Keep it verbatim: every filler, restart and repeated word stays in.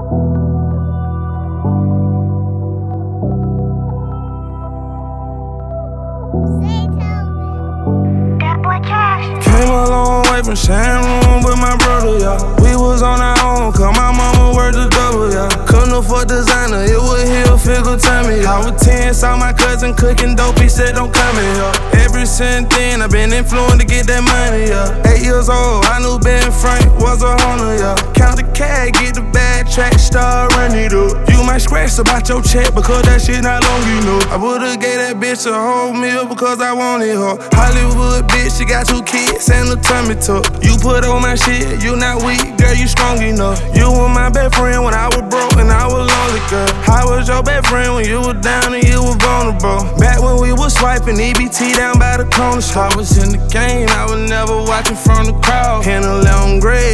Came a long way from sharing room with my brother, yeah. We was on our own, cause my mama worked a double, yeah. Couldn't afford designer, it was heel figure tummy. I was ten, saw my cousin cooking dope, he said don't come here. Ever since then, I been influenced to get that money, yeah. Eight years old, I knew Ben Frank was a hunter, yeah. Count the cash, get the bag, track, start running it up. You might scratch about your check because that shit not long, you know. I would've gave that bitch a whole meal because I wanted her. Hollywood bitch, she got two kids and a tummy tuck. You put on my shit, you not weak, girl, you strong enough. You were my best friend when I was broke and I was lonely, girl. I was your best friend when you were down and you were vulnerable. Back when we was swiping E B T down by the corner store. I was in the game, I was never watching from the crowd. In eleventh grade,